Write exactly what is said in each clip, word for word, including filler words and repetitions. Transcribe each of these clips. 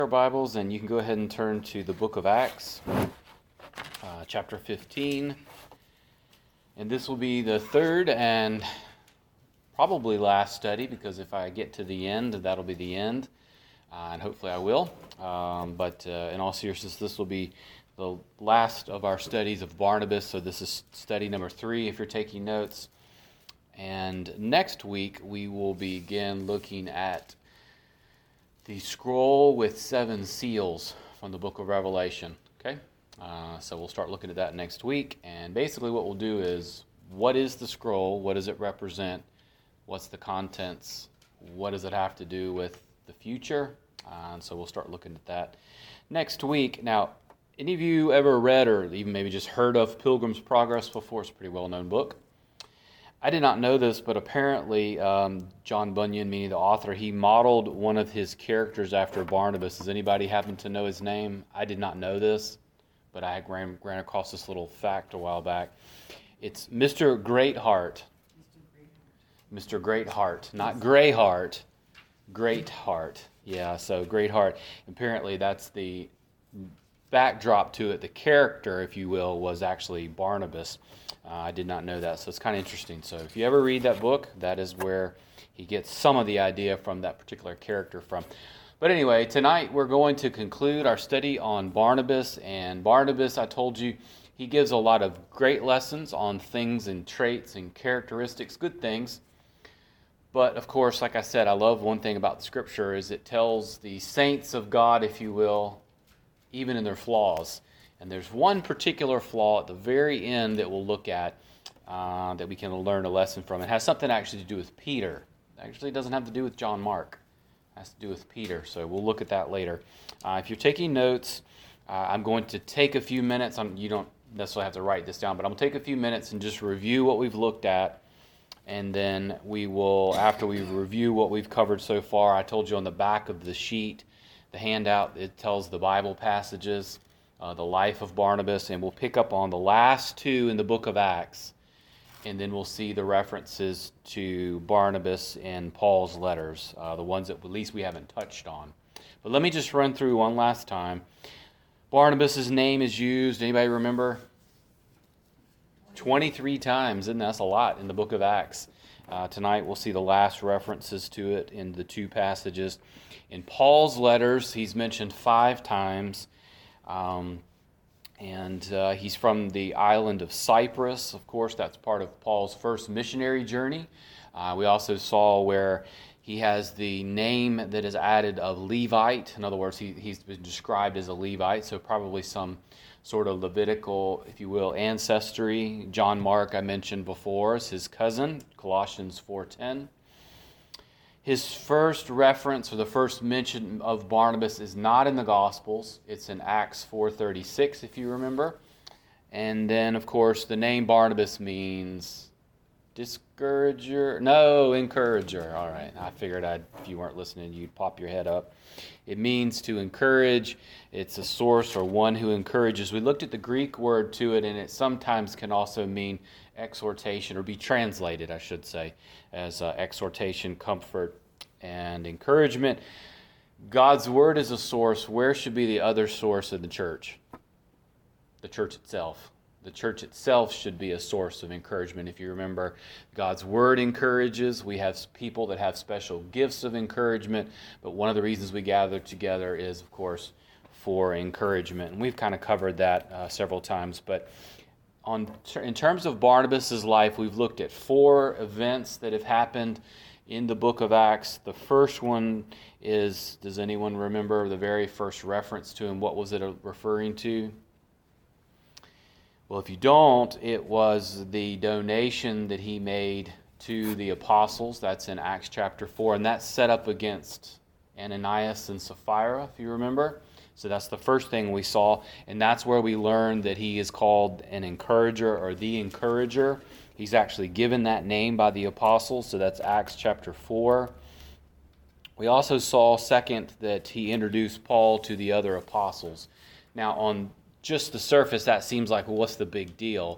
Our Bibles, and you can go ahead and turn to the book of Acts, uh, chapter fifteen. And this will be the third and probably last study, because if I get to the end, that'll be the end, uh, and hopefully I will. Um, but uh, in all seriousness, this will be the last of our studies of Barnabas, so this is study number three if you're taking notes. And next week, we will begin looking at the scroll with seven seals from the book of Revelation. Okay, uh, so we'll start looking at that next week. And basically what we'll do is, what is the scroll? What does it represent? What's the contents? What does it have to do with the future? Uh, and so we'll start looking at that next week. Now, any of you ever read or even maybe just heard of Pilgrim's Progress before? It's a pretty well-known book. I did not know this, but apparently um, John Bunyan, meaning the author, he modeled one of his characters after Barnabas. Does anybody happen to know his name? I did not know this, but I ran, ran across this little fact a while back. It's Mister Greatheart. Mister Greatheart, not Greyheart, Greatheart. Yeah, so Greatheart. Apparently that's the backdrop to it. The character, if you will, was actually Barnabas. Uh, I did not know that, so it's kind of interesting. So if you ever read that book, that is where he gets some of the idea from that particular character from. But anyway, tonight we're going to conclude our study on Barnabas. And Barnabas, I told you, he gives a lot of great lessons on things and traits and characteristics, good things. But of course, like I said, I love one thing about the Scripture is it tells the saints of God, if you will, even in their flaws. And there's one particular flaw at the very end that we'll look at uh, that we can learn a lesson from. It has something actually to do with Peter. It actually doesn't have to do with John Mark. It has to do with Peter. So we'll look at that later. Uh, if you're taking notes, uh, I'm going to take a few minutes. I'm, you don't necessarily have to write this down, but I'm going to take a few minutes and just review what we've looked at. And then we will, after we review what we've covered so far, I told you on the back of the sheet, the handout, it tells the Bible passages, uh, the life of Barnabas, and we'll pick up on the last two in the book of Acts, and then we'll see the references to Barnabas in Paul's letters, uh, the ones that at least we haven't touched on. But let me just run through one last time. Barnabas' name is used, anybody remember? twenty-three times, and that's a lot in the book of Acts. Uh, tonight we'll see the last references to it in the two passages. In Paul's letters, he's mentioned five times, um, and uh, he's from the island of Cyprus. Of course, that's part of Paul's first missionary journey. Uh, we also saw where he has the name that is added of Levite. In other words, he, he's been described as a Levite, so probably some sort of Levitical, if you will, ancestry. John Mark, I mentioned before, is his cousin, Colossians four ten. His first reference, or the first mention of Barnabas, is not in the Gospels. It's in Acts four thirty-six, if you remember. And then, of course, the name Barnabas means discourager. No, encourager. All right, I figured I'd, if you weren't listening, you'd pop your head up. It means to encourage. It's a source or one who encourages. We looked at the Greek word to it, and it sometimes can also mean exhortation, or be translated, I should say, as uh, exhortation, comfort, and encouragement. God's word is a source. Where should be the other source of the church? The church itself. The church itself should be a source of encouragement. If you remember, God's word encourages. We have people that have special gifts of encouragement, but one of the reasons we gather together is, of course, for encouragement. And we've kind of covered that uh, several times. But on in terms of Barnabas' life, we've looked at four events that have happened in the book of Acts. The first one is, does anyone remember the very first reference to him? What was it referring to? Well, if you don't, it was the donation that he made to the apostles. That's in Acts chapter four, and that's set up against Ananias and Sapphira, if you remember. So that's the first thing we saw, and that's where we learned that he is called an encourager, or the encourager. He's actually given that name by the apostles, so that's Acts chapter four. We also saw, second, that he introduced Paul to the other apostles. Now, on just the surface, that seems like, well, what's the big deal?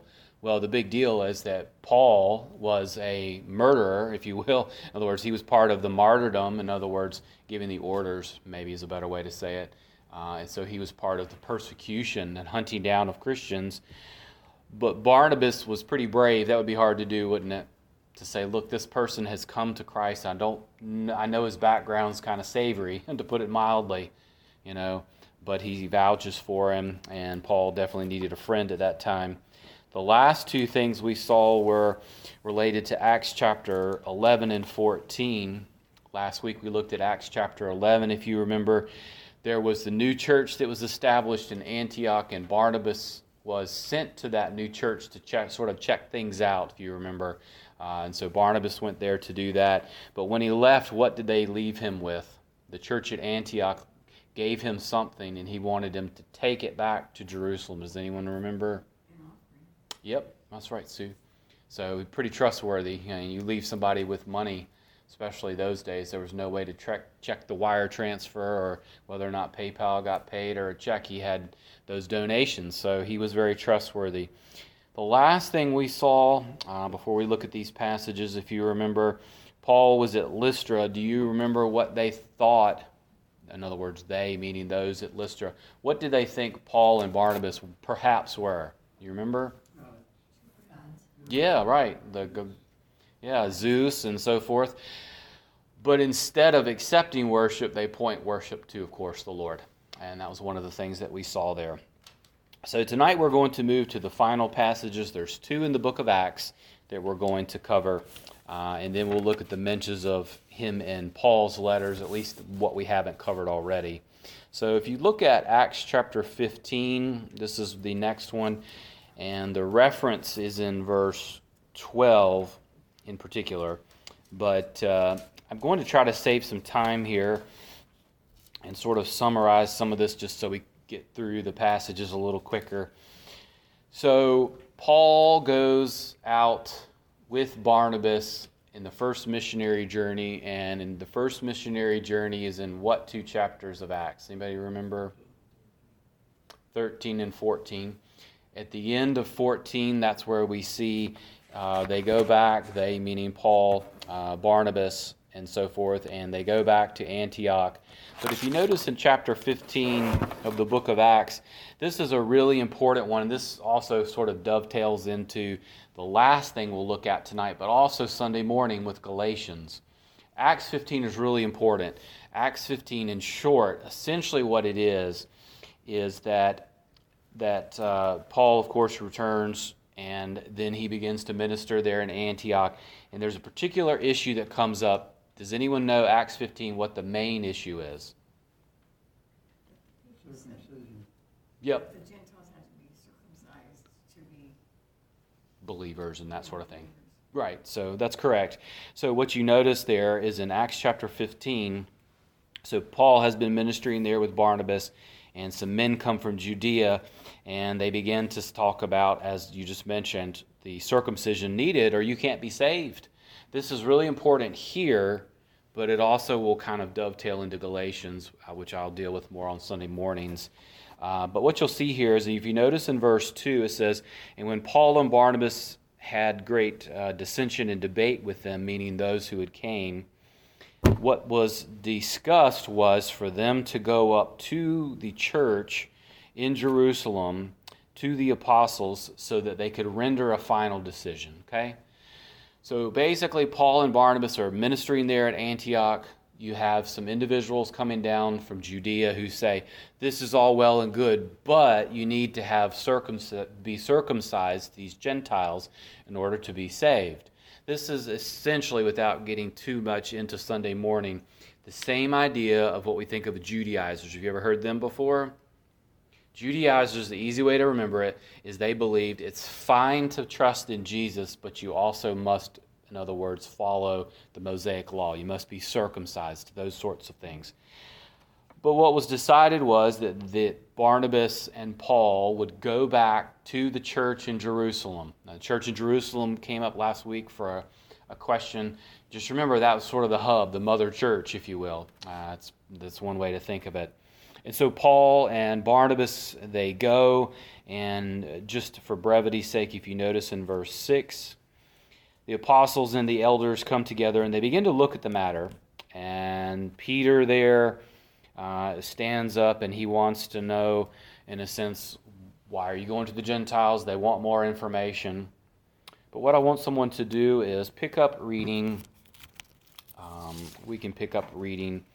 Well, the big deal is that Paul was a murderer, if you will. In other words, he was part of the martyrdom. In other words, giving the orders, maybe is a better way to say it. Uh, and so he was part of the persecution and hunting down of Christians. But Barnabas was pretty brave. That would be hard to do, wouldn't it? To say, look, this person has come to Christ. I don't, I know his background's kind of savory, to put it mildly, you know. But he vouches for him, and Paul definitely needed a friend at that time. The last two things we saw were related to Acts chapter eleven and fourteen. Last week we looked at Acts chapter eleven. If you remember, there was the new church that was established in Antioch, and Barnabas was sent to that new church to check, sort of check things out, if you remember. Uh, and so Barnabas went there to do that. But when he left, what did they leave him with? The church at Antioch gave him something, and he wanted him to take it back to Jerusalem. Does anyone remember? Yep, that's right, Sue. So pretty trustworthy. You know, you leave somebody with money, especially those days. There was no way to check check the wire transfer or whether or not PayPal got paid or a check. He had those donations, so he was very trustworthy. The last thing we saw uh, before we look at these passages, if you remember, Paul was at Lystra. Do you remember what they thought? In other words, they, meaning those at Lystra. What did they think Paul and Barnabas perhaps were? You remember? Yeah, right. The yeah, Zeus and so forth. But instead of accepting worship, they point worship to, of course, the Lord. And that was one of the things that we saw there. So tonight we're going to move to the final passages. There's two in the book of Acts that we're going to cover. Uh, and then we'll look at the mentions of him in Paul's letters, at least what we haven't covered already. So if you look at Acts chapter fifteen, this is the next one. And the reference is in verse twelve in particular. But uh, I'm going to try to save some time here and sort of summarize some of this just so we get through the passages a little quicker. So Paul goes out with Barnabas in the first missionary journey. And in the first missionary journey is in what two chapters of Acts? Anybody remember? thirteen and fourteen. At the end of fourteen, that's where we see uh, they go back, they meaning Paul, uh, Barnabas, and so forth, and they go back to Antioch. But if you notice in chapter fifteen of the book of Acts, this is a really important one, and this also sort of dovetails into the last thing we'll look at tonight, but also Sunday morning with Galatians. Acts fifteen is really important. Acts fifteen, in short, essentially what it is, is that that uh, Paul, of course, returns, and then he begins to minister there in Antioch. And there's a particular issue that comes up. Does anyone know, Acts fifteen, what the main issue is? Circumcision. Yep. The Gentiles had to be circumcised to be Believers and that sort of thing. Right, so that's correct. So what you notice there is in Acts chapter fifteen, so Paul has been ministering there with Barnabas, and some men come from Judea, and they begin to talk about, as you just mentioned, the circumcision needed, or you can't be saved. This is really important here, but it also will kind of dovetail into Galatians, which I'll deal with more on Sunday mornings. Uh, but what you'll see here is, if you notice in verse two, it says, "And when Paul and Barnabas had great uh, dissension and debate with them," meaning those who had came, what was discussed was for them to go up to the church in Jerusalem, to the apostles, so that they could render a final decision. Okay? So basically, Paul and Barnabas are ministering there at Antioch. You have some individuals coming down from Judea who say, this is all well and good, but you need to have circumc- be circumcised, these Gentiles, in order to be saved. This is essentially, without getting too much into Sunday morning, the same idea of what we think of Judaizers. Have you ever heard them before? Judaizers, the easy way to remember it, is they believed it's fine to trust in Jesus, but you also must, in other words, follow the Mosaic law. You must be circumcised, those sorts of things. But what was decided was that, that Barnabas and Paul would go back to the church in Jerusalem. Now, the church in Jerusalem came up last week for a, a question. Just remember, that was sort of the hub, the mother church, if you will. Uh, it's, that's one way to think of it. And so Paul and Barnabas, they go, and just for brevity's sake, if you notice in verse six, the apostles and the elders come together and they begin to look at the matter. And Peter there uh, stands up and he wants to know, in a sense, why are you going to the Gentiles? They want more information. But what I want someone to do is pick up reading. Um, we can pick up reading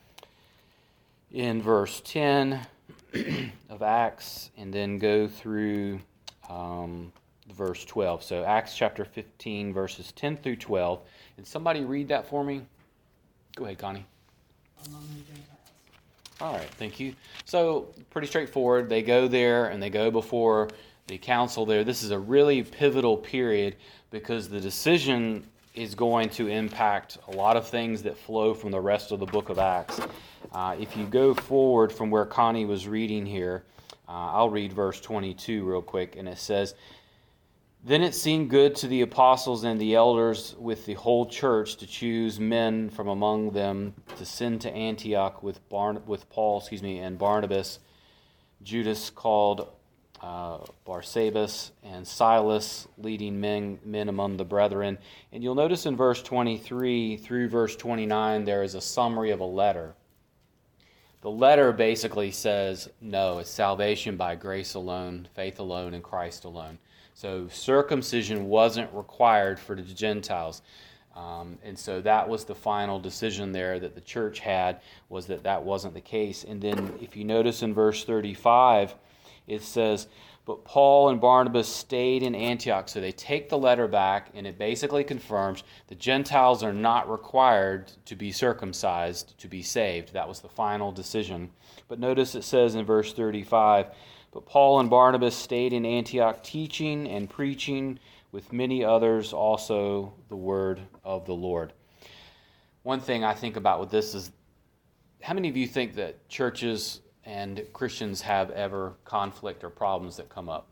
in verse ten of Acts and then go through um, verse twelve. So Acts chapter fifteen, verses ten through twelve. And somebody read that for me? Go ahead, Connie. Among the Gentiles. All right, thank you. So pretty straightforward. They go there and they go before the council there. This is a really pivotal period because the decision is going to impact a lot of things that flow from the rest of the book of Acts. Uh, if you go forward from where Connie was reading here, uh, I'll read verse twenty-two real quick, and it says, "Then it seemed good to the apostles and the elders with the whole church to choose men from among them to send to Antioch with Barn- with Paul, excuse me, and Barnabas, Judas called uh, Barsabas, and Silas, leading men men among the brethren." And you'll notice in verse twenty-three through verse twenty-nine there is a summary of a letter. The letter basically says, no, it's salvation by grace alone, faith alone, and Christ alone. So circumcision wasn't required for the Gentiles. Um, and so that was the final decision there that the church had, was that that wasn't the case. And then if you notice in verse thirty-five, it says, "But Paul and Barnabas stayed in Antioch." So they take the letter back, and it basically confirms the Gentiles are not required to be circumcised to be saved. That was the final decision. But notice it says in verse thirty-five, "But Paul and Barnabas stayed in Antioch, teaching and preaching with many others also the word of the Lord." One thing I think about with this is, how many of you think that churches and Christians have ever conflict or problems that come up?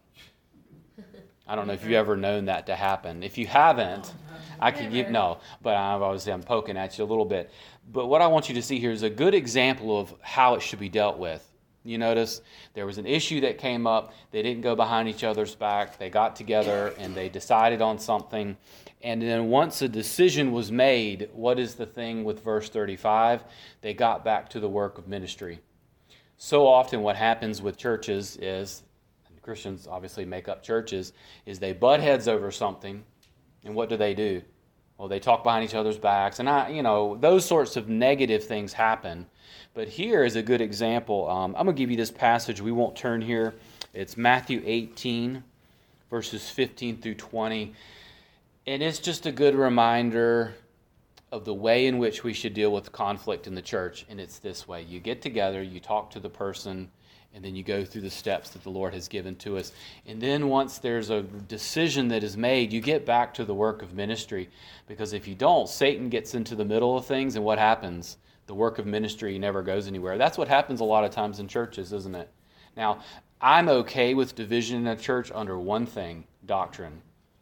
I don't know if you've ever known that to happen. If you haven't, I could give, no, but I'm obviously I'm poking at you a little bit. But what I want you to see here is a good example of how it should be dealt with. You notice there was an issue that came up. They didn't go behind each other's back. They got together and they decided on something. And then once a decision was made, what is the thing with verse thirty-five? They got back to the work of ministry. So often what happens with churches is, and Christians obviously make up churches, is they butt heads over something. And what do they do? Well, they talk behind each other's backs. And, I, you know, those sorts of negative things happen. But here is a good example. Um, I'm going to give you this passage. We won't turn here. It's Matthew eighteen, verses fifteen through twenty. And it's just a good reminder of the way in which we should deal with conflict in the church. And it's this way. You get together, you talk to the person, and then you go through the steps that the Lord has given to us. And then once there's a decision that is made, you get back to the work of ministry. Because if you don't, Satan gets into the middle of things, and what happens? The work of ministry never goes anywhere. That's what happens a lot of times in churches, isn't it? Now, I'm okay with division in a church under one thing, doctrine.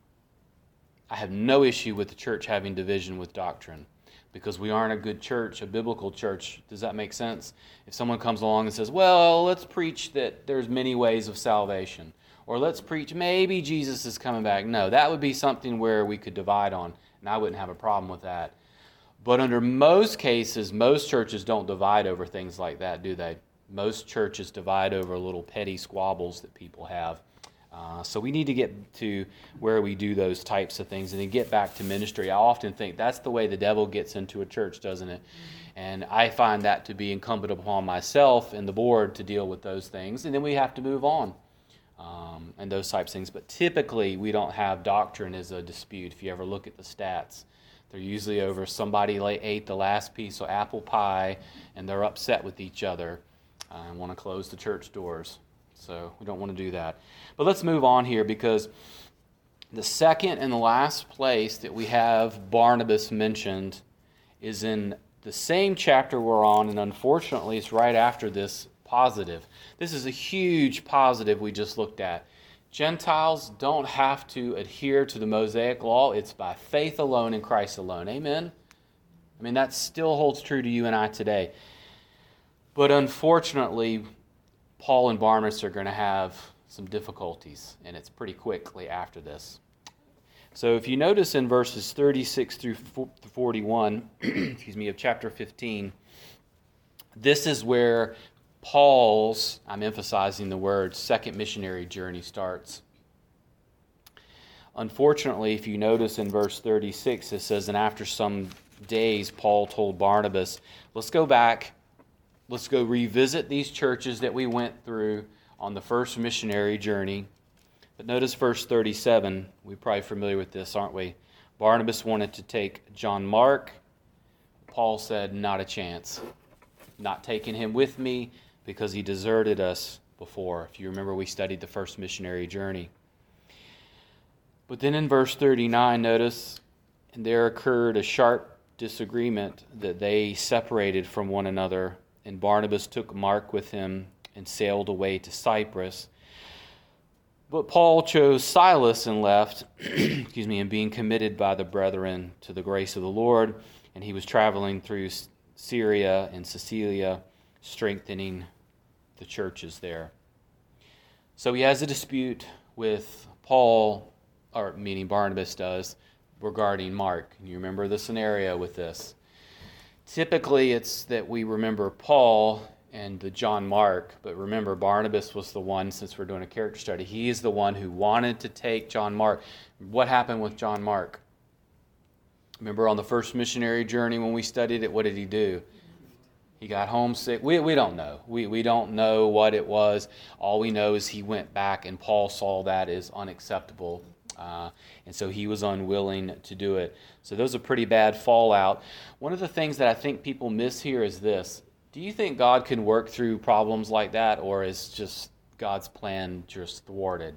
I have no issue with the church having division with doctrine because we aren't a good church, a biblical church. Does that make sense? If someone comes along and says, well, let's preach that there's many ways of salvation, or let's preach maybe Jesus is coming back. No, that would be something where we could divide on, and I wouldn't have a problem with that. But under most cases, most churches don't divide over things like that, do they? Most churches divide over little petty squabbles that people have. Uh, so we need to get to where we do those types of things and then get back to ministry. I often think that's the way the devil gets into a church, doesn't it? And I find that to be incumbent upon myself and the board to deal with those things. And then we have to move on um, and those types of things. But typically, we don't have doctrine as a dispute. If you ever look at the stats, they're usually over somebody ate the last piece of apple pie and they're upset with each other uh, and want to close the church doors. So we don't want to do that. But let's move on here because the second and the last place that we have Barnabas mentioned is in the same chapter we're on, and unfortunately it's right after this positive. This is a huge positive we just looked at. Gentiles don't have to adhere to the Mosaic law. It's by faith alone in Christ alone. Amen? I mean, that still holds true to you and I today. But unfortunately, Paul and Barnabas are going to have some difficulties, and it's pretty quickly after this. So if you notice in verses thirty-six through forty-one, excuse me, of chapter fifteen, this is where Paul's, I'm emphasizing the word, second missionary journey starts. Unfortunately, if you notice in verse thirty-six, it says, and after some days, Paul told Barnabas, let's go back, let's go revisit these churches that we went through on the first missionary journey. But notice verse thirty-seven, we're probably familiar with this, aren't we? Barnabas wanted to take John Mark. Paul said, not a chance. Not taking him with me because he deserted us before. If you remember, we studied the first missionary journey. But then in verse thirty-nine, notice, and there occurred a sharp disagreement that they separated from one another, and Barnabas took Mark with him and sailed away to Cyprus. But Paul chose Silas and left, excuse me, and being committed by the brethren to the grace of the Lord, and he was traveling through Syria and Cilicia, strengthening the churches there. So he has a dispute with Paul, or meaning Barnabas does, regarding Mark. And you remember the scenario with this. Typically, it's that we remember Paul and the John Mark, but remember Barnabas was the one, since we're doing a character study, he is the one who wanted to take John Mark. What happened with John Mark? Remember on the first missionary journey when we studied it, what did he do? He got homesick. We we don't know. We we don't know what it was. All we know is he went back, and Paul saw that as unacceptable. Uh, and so he was unwilling to do it. So those are pretty bad fallout. One of the things that I think people miss here is this. Do you think God can work through problems like that, or is just God's plan just thwarted?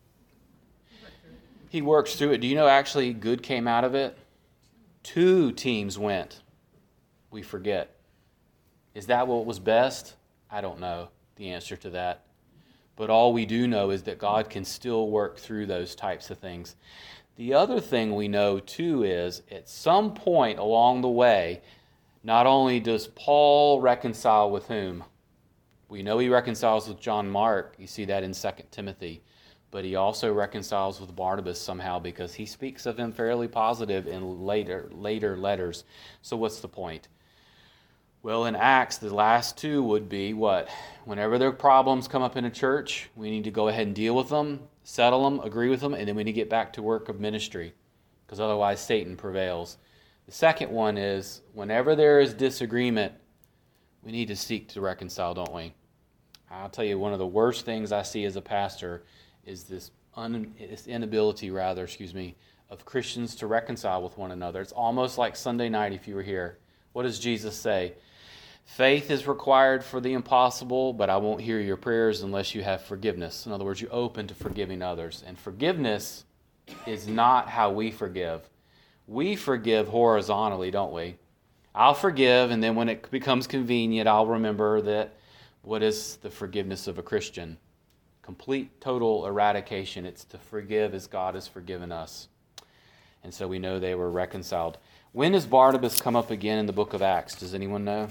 He works through it. Do you know actually good came out of it? Two teams went. We forget. Is that what was best? I don't know the answer to that. But all we do know is that God can still work through those types of things. The other thing we know too is at some point along the way, not only does Paul reconcile with whom? We know he reconciles with John Mark. You see that in Second Timothy. But he also reconciles with Barnabas somehow because he speaks of him fairly positive in later, later letters. So what's the point? Well, in Acts, the last two would be what? Whenever there are problems come up in a church, we need to go ahead and deal with them, settle them, agree with them, and then we need to get back to work of ministry because otherwise Satan prevails. The second one is whenever there is disagreement, we need to seek to reconcile, don't we? I'll tell you, one of the worst things I see as a pastor is this, un, this inability, rather, excuse me, of Christians to reconcile with one another. It's almost like Sunday night if you were here. What does Jesus say? Faith is required for the impossible, but I won't hear your prayers unless you have forgiveness. In other words, you're open to forgiving others. And forgiveness is not how we forgive. We forgive horizontally, don't we? I'll forgive, and then when it becomes convenient, I'll remember that what is the forgiveness of a Christian? Complete, total eradication. It's to forgive as God has forgiven us. And so we know they were reconciled. When does Barnabas come up again in the book of Acts? Does anyone know?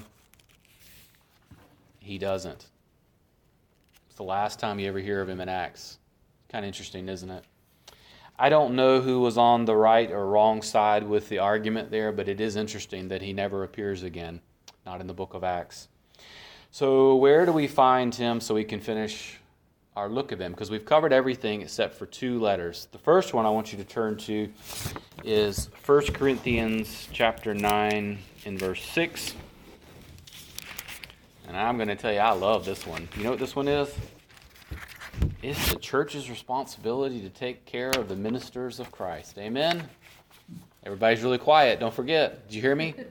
He doesn't. It's the last time you ever hear of him in Acts. Kind of interesting, isn't it? I don't know who was on the right or wrong side with the argument there, but it is interesting that he never appears again, not in the book of Acts. So where do we find him so we can finish our look at him? Because we've covered everything except for two letters. The first one I want you to turn to is First Corinthians chapter nine and verse six. And I'm going to tell you, I love this one. You know what this one is? It's the church's responsibility to take care of the ministers of Christ. Amen? Everybody's really quiet. Don't forget. Did you hear me?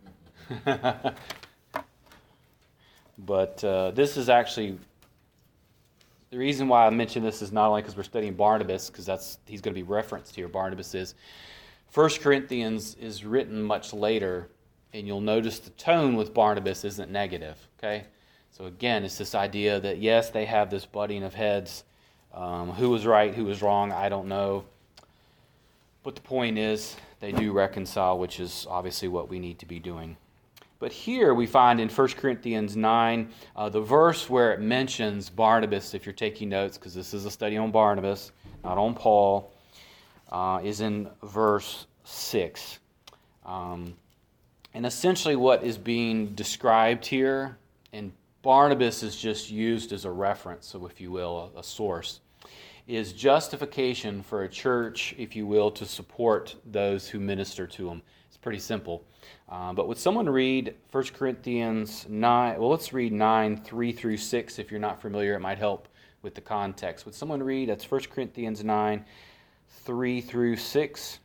But uh, this is actually... The reason why I mention this is not only because we're studying Barnabas, because that's he's going to be referenced here. Barnabas is. First Corinthians is written much later, and you'll notice the tone with Barnabas isn't negative. Okay, so again, it's this idea that yes, they have this butting of heads. Um, who was right, who was wrong, I don't know. But the point is, they do reconcile, which is obviously what we need to be doing. But here we find in First Corinthians nine, uh, the verse where it mentions Barnabas, if you're taking notes, because this is a study on Barnabas, not on Paul, uh, is in verse six. Um, and essentially what is being described here, and Barnabas is just used as a reference, so if you will, a, a source, is justification for a church, if you will, to support those who minister to them. It's pretty simple. Uh, but would someone read First Corinthians nine? Well, let's read nine, three through six. If you're not familiar, it might help with the context. Would someone read? That's First Corinthians nine, three through six.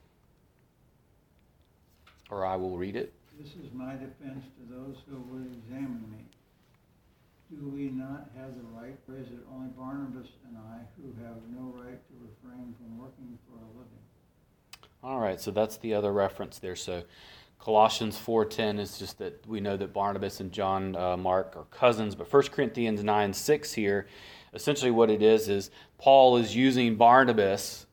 Or I will read it. This is my defense to those who would examine me. Do we not have the right, or is it only Barnabas and I who have no right to refrain from working for a living? All right, so that's the other reference there. So Colossians four ten is just that we know that Barnabas and John uh, Mark are cousins, but First Corinthians nine six here, essentially what it is is Paul is using Barnabas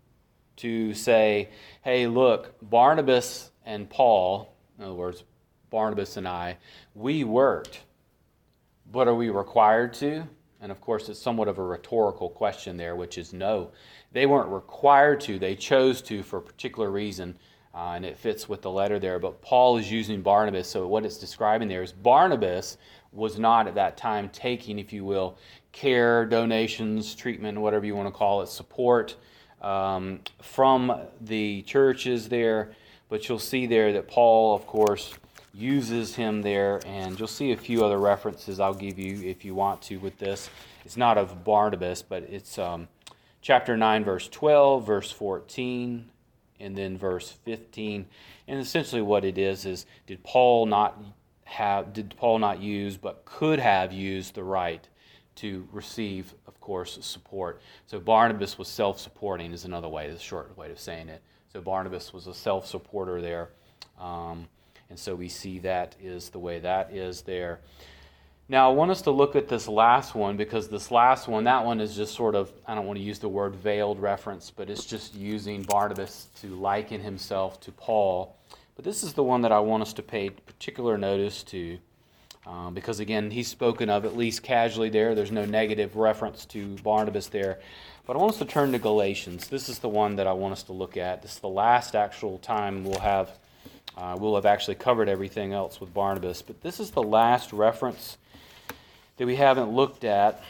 to say, hey, look, Barnabas and Paul, in other words, Barnabas and I, we worked, but are we required to? And of course, it's somewhat of a rhetorical question there, which is no. They weren't required to. They chose to for a particular reason, uh, and it fits with the letter there. But Paul is using Barnabas, so what it's describing there is Barnabas was not at that time taking, if you will, care, donations, treatment, whatever you want to call it, support um, from the churches there. But you'll see there that Paul, of course, uses him there, and you'll see a few other references I'll give you if you want to with this. It's not of Barnabas, but it's um, chapter nine, verse twelve, verse fourteen, and then verse fifteen. And essentially what it is is, did Paul not have, did Paul not use, but could have used the right to receive, of course, support. So Barnabas was self-supporting is another way, the short way of saying it. So Barnabas was a self-supporter there. Um, And so we see that is the way that is there. Now, I want us to look at this last one, because this last one, that one is just sort of, I don't want to use the word veiled reference, but it's just using Barnabas to liken himself to Paul. But this is the one that I want us to pay particular notice to, uh, because again, he's spoken of at least casually there. There's no negative reference to Barnabas there. But I want us to turn to Galatians. This is the one that I want us to look at. This is the last actual time we'll have Uh, we'll have actually covered everything else with Barnabas. But this is the last reference that we haven't looked at.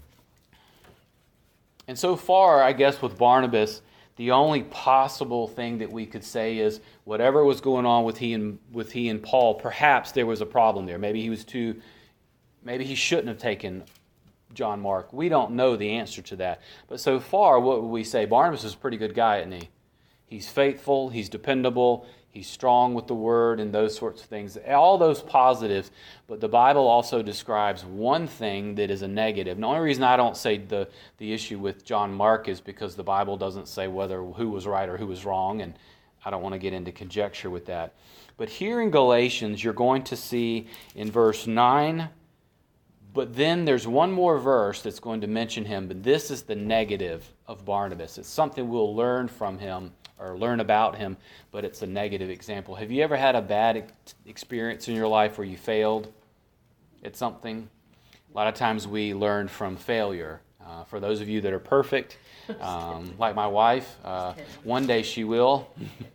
And so far, I guess, with Barnabas, the only possible thing that we could say is whatever was going on with he and with he and Paul, perhaps there was a problem there. Maybe he was too, maybe he shouldn't have taken John Mark. We don't know the answer to that. But so far, what would we say? Barnabas is a pretty good guy, isn't he? He's faithful, he's dependable, he's strong with the word and those sorts of things. All those positives, but the Bible also describes one thing that is a negative. And the only reason I don't say the, the issue with John Mark is because the Bible doesn't say whether who was right or who was wrong, and I don't want to get into conjecture with that. But here in Galatians, you're going to see in verse nine, but then there's one more verse that's going to mention him, but this is the negative of Barnabas. It's something we'll learn from him or learn about him, but it's a negative example. Have you ever had a bad experience in your life where you failed at something? A lot of times we learn from failure. Uh, for those of you that are perfect, um, like my wife, uh, one day she will.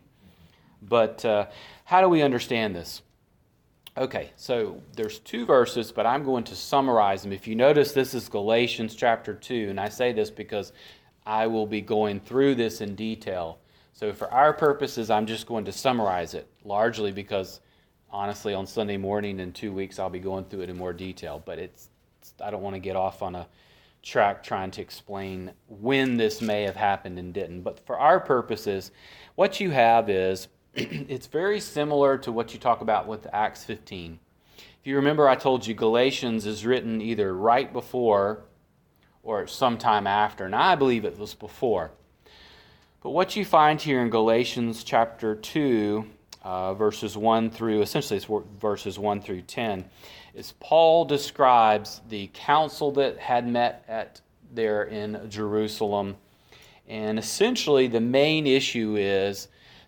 But uh, how do we understand this? Okay, so there's two verses, but I'm going to summarize them. If you notice, this is Galatians chapter two, and I say this because I will be going through this in detail. So for our purposes, I'm just going to summarize it, largely because, honestly, on Sunday morning in two weeks, I'll be going through it in more detail. But it's, it's I don't want to get off on a track trying to explain when this may have happened and didn't. But for our purposes, what you have is, it's very similar to what you talk about with Acts fifteen. If you remember, I told you Galatians is written either right before or sometime after. Now, I believe it was before. But what you find here in Galatians chapter two, uh, verses one through, essentially it's verses one through ten, is Paul describes the council that had met at there in Jerusalem. And essentially the main issue is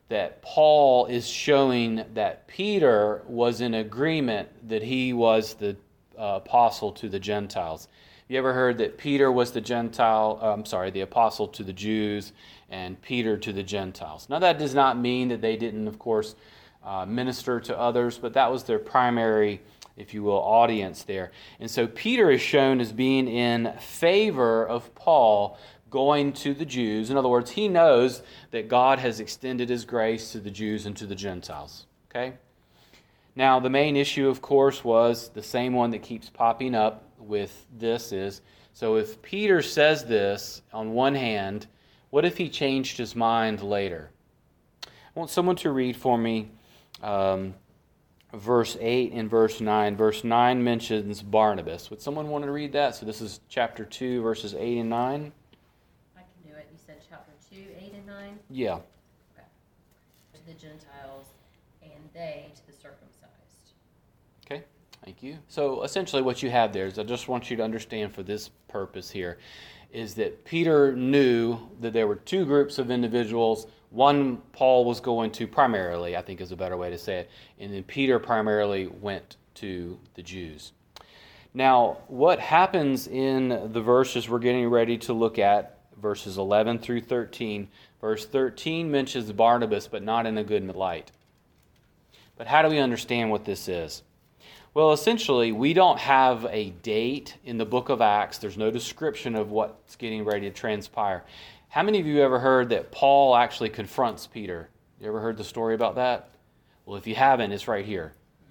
that Paul is showing that Peter was in agreement that he was the uh, apostle to the Gentiles. You ever heard that Peter was the Gentile, uh, I'm sorry, the apostle to the Jews and Peter to the Gentiles? Now that does not mean that they didn't, of course, uh, minister to others, but that was their primary, if you will, audience there. And so Peter is shown as being in favor of Paul going to the Jews. In other words, he knows that God has extended his grace to the Jews and to the Gentiles. Okay? Now, the main issue, of course, was the same one that keeps popping up with this is, so if Peter says this on one hand, what if he changed his mind later? I want someone to read for me um, verse eight and verse nine. Verse nine mentions Barnabas. Would someone want to read that? So this is chapter two, verses eight and nine. I can do it. You said chapter two, eight and nine? Yeah. Okay. To the Gentiles, and they to the circumcised. Okay, thank you. So essentially what you have there is, I just want you to understand for this purpose here, is that Peter knew that there were two groups of individuals. One Paul was going to primarily, I think is a better way to say it, and then Peter primarily went to the Jews. Now, what happens in the verses we're getting ready to look at, verses eleven through thirteen, verse thirteen mentions Barnabas, but not in a good light. But how do we understand what this is? Well, essentially, we don't have a date in the book of Acts. There's no description of what's getting ready to transpire. How many of you ever heard that Paul actually confronts Peter? You ever heard the story about that? Well, if you haven't, it's right here.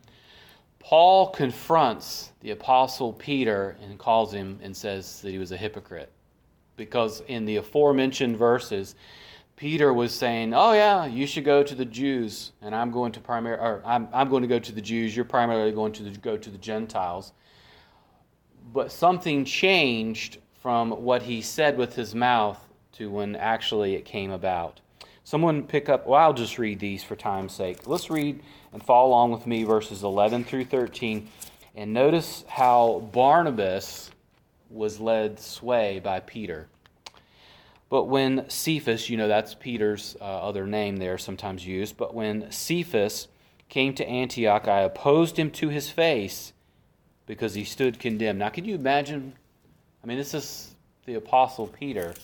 Paul confronts the apostle Peter and calls him and says that he was a hypocrite. Because in the aforementioned verses, Peter was saying, "Oh yeah, you should go to the Jews, and I'm going to primary, or I'm I'm going to go to the Jews. You're primarily going to the, go to the Gentiles." But something changed from what he said with his mouth to when actually it came about. Someone pick up. Well, I'll just read these for time's sake. Let's read and follow along with me, verses eleven through thirteen, and notice how Barnabas was led sway by Peter. But when Cephas, you know that's Peter's uh, other name there, sometimes used, but when Cephas came to Antioch, I opposed him to his face because he stood condemned. Now, can you imagine? I mean, this is the Apostle Peter,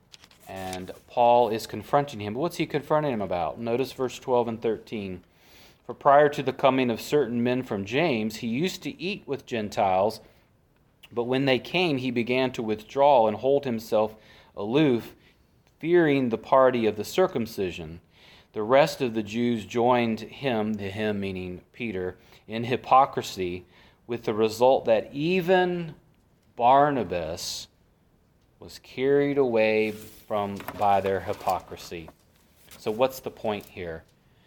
and Paul is confronting him. But what's he confronting him about? Notice verse twelve and thirteen. For prior to the coming of certain men from James, he used to eat with Gentiles, but when they came, he began to withdraw and hold himself aloof, fearing the party of the circumcision. The rest of the Jews joined him, the him meaning Peter, in hypocrisy, with the result that even Barnabas was carried away from by their hypocrisy. So what's the point here?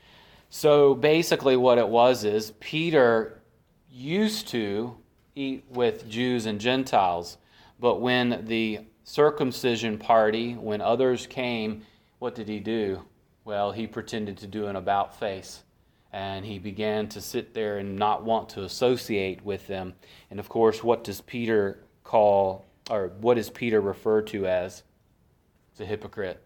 So basically what it was is Peter used to eat with Jews and Gentiles, but when the circumcision party, when others came, what did he do? Well, he pretended to do an about face, and he began to sit there and not want to associate with them. And of course, what does Peter call, or what is Peter referred to as? It's a hypocrite.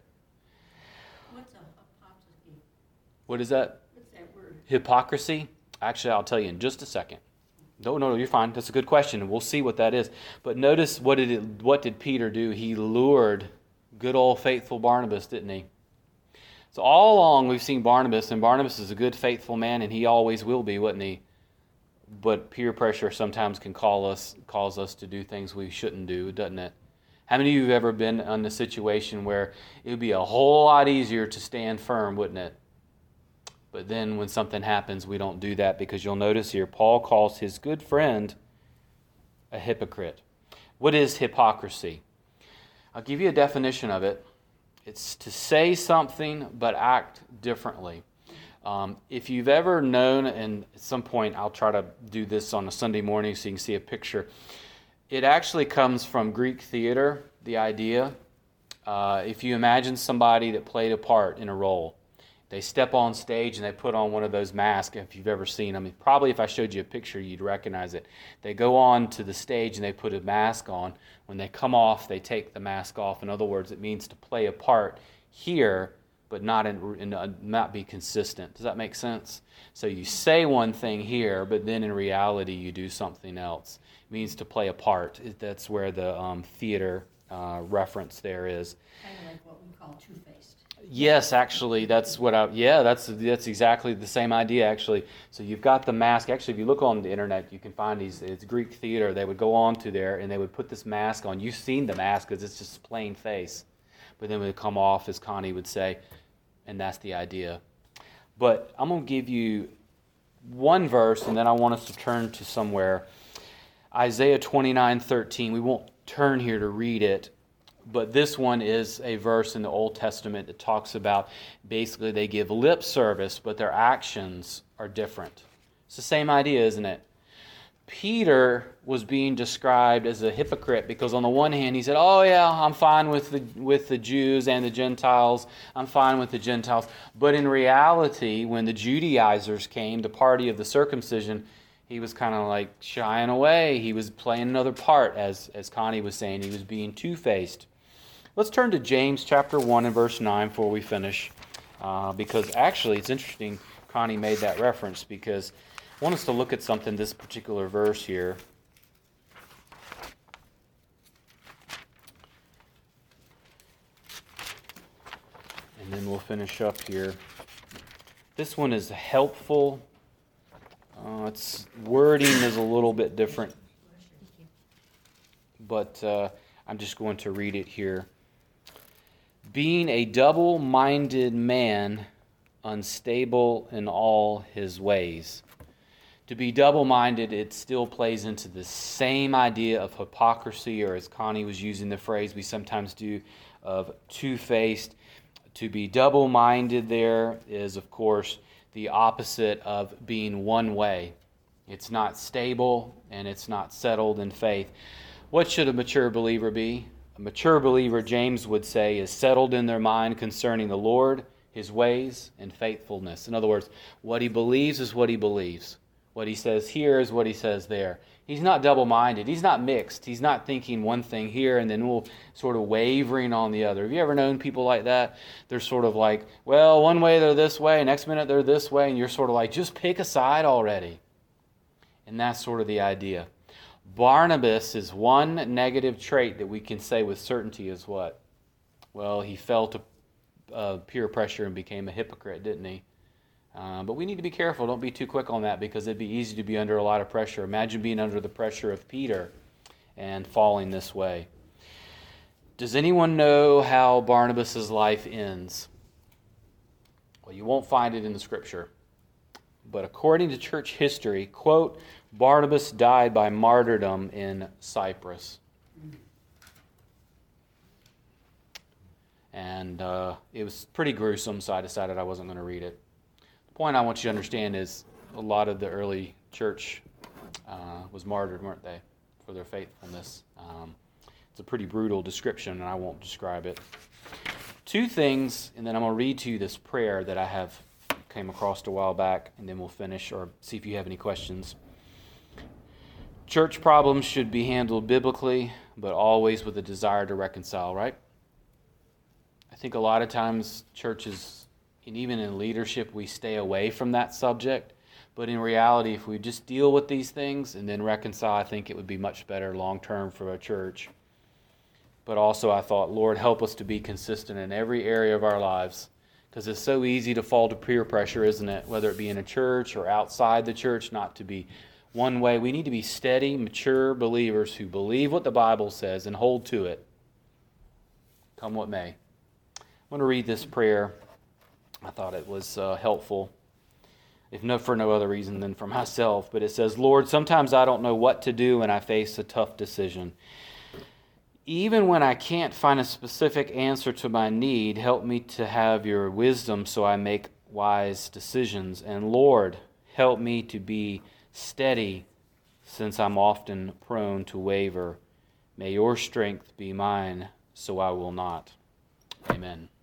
What's a hypocrisy? What is that? What's that word? Hypocrisy? Actually, I'll tell you in just a second. No, no, you're fine. That's a good question. We'll see what that is. But notice what did it, what did Peter do? He lured good old faithful Barnabas, didn't he? So all along we've seen Barnabas, and Barnabas is a good faithful man, and he always will be, wouldn't he? But peer pressure sometimes can call us, cause us to do things we shouldn't do, doesn't it? How many of you have ever been in a situation where it would be a whole lot easier to stand firm, wouldn't it? But then when something happens, we don't do that, because you'll notice here, Paul calls his good friend a hypocrite. What is hypocrisy? I'll give you a definition of it. It's to say something but act differently. Um, if you've ever known, and at some point I'll try to do this on a Sunday morning so you can see a picture. It actually comes from Greek theater, the idea. Uh, if you imagine somebody that played a part in a role, they step on stage and they put on one of those masks, if you've ever seen them. Probably if I showed you a picture, you'd recognize it. They go on to the stage and they put a mask on. When they come off, they take the mask off. In other words, it means to play a part here but not in, in uh, not be consistent. Does that make sense? So you say one thing here, but then in reality you do something else. It means to play a part. That's where the um, theater uh, reference there is. Kind of like what we call two-faced. Yes, actually, that's what I. Yeah, that's that's exactly the same idea. Actually, so you've got the mask. Actually, if you look on the internet, you can find these. It's Greek theater. They would go on to there and they would put this mask on. You've seen the mask because it's just plain face, but then it would come off, as Connie would say, and that's the idea. But I'm going to give you one verse, and then I want us to turn to somewhere. Isaiah twenty-nine thirteen. We won't turn here to read it. But this one is a verse in the Old Testament that talks about basically they give lip service, but their actions are different. It's the same idea, isn't it? Peter was being described as a hypocrite because on the one hand he said, oh yeah, I'm fine with the with the Jews and the Gentiles. I'm fine with the Gentiles. But in reality, when the Judaizers came, the party of the circumcision, he was kind of like shying away. He was playing another part, as, as Connie was saying. He was being two-faced. Let's turn to James chapter one and verse nine before we finish, uh, because actually it's interesting Connie made that reference, because I want us to look at something, this particular verse here. And then we'll finish up here. This one is helpful. Uh, its wording is a little bit different, but uh, I'm just going to read it here. Being a double-minded man, unstable in all his ways. To be double-minded, it still plays into the same idea of hypocrisy, or as Connie was using the phrase we sometimes do, of two-faced. To be double-minded there is, of course, the opposite of being one way. It's not stable and it's not settled in faith. What should a mature believer be? A mature believer, James would say, is settled in their mind concerning the Lord, His ways, and faithfulness. In other words, what he believes is what he believes. What he says here is what he says there. He's not double-minded. He's not mixed. He's not thinking one thing here and then we'll sort of wavering on the other. Have you ever known people like that? They're sort of like, well, one way they're this way, next minute they're this way, and you're sort of like, just pick a side already. And that's sort of the idea. Barnabas is one negative trait that we can say with certainty is what? Well, he fell to uh, peer pressure and became a hypocrite, didn't he? Uh, but we need to be careful. Don't be too quick on that, because it'd be easy to be under a lot of pressure. Imagine being under the pressure of Peter and falling this way. Does anyone know how Barnabas' life ends? Well, you won't find it in the Scripture. But according to church history, quote, Barnabas died by martyrdom in Cyprus. And uh, it was pretty gruesome, so I decided I wasn't going to read it. The point I want you to understand is a lot of the early church uh, was martyred, weren't they, for their faithfulness. Um, it's a pretty brutal description, and I won't describe it. Two things, and then I'm going to read to you this prayer that I have came across a while back, and then we'll finish or see if you have any questions. Church problems should be handled biblically, but always with a desire to reconcile, right? I think a lot of times churches, and even in leadership, we stay away from that subject. But in reality, if we just deal with these things and then reconcile, I think it would be much better long-term for a church. But also I thought, Lord, help us to be consistent in every area of our lives. Because it's so easy to fall to peer pressure, isn't it? Whether it be in a church or outside the church, not to be one way. We need to be steady, mature believers who believe what the Bible says and hold to it, come what may. I'm going to read this prayer. I thought it was uh, helpful, if no for no other reason than for myself. But it says, Lord, sometimes I don't know what to do when I face a tough decision. Even when I can't find a specific answer to my need, help me to have your wisdom so I make wise decisions. And Lord, help me to be steady, since I'm often prone to waver. May your strength be mine, so I will not. Amen.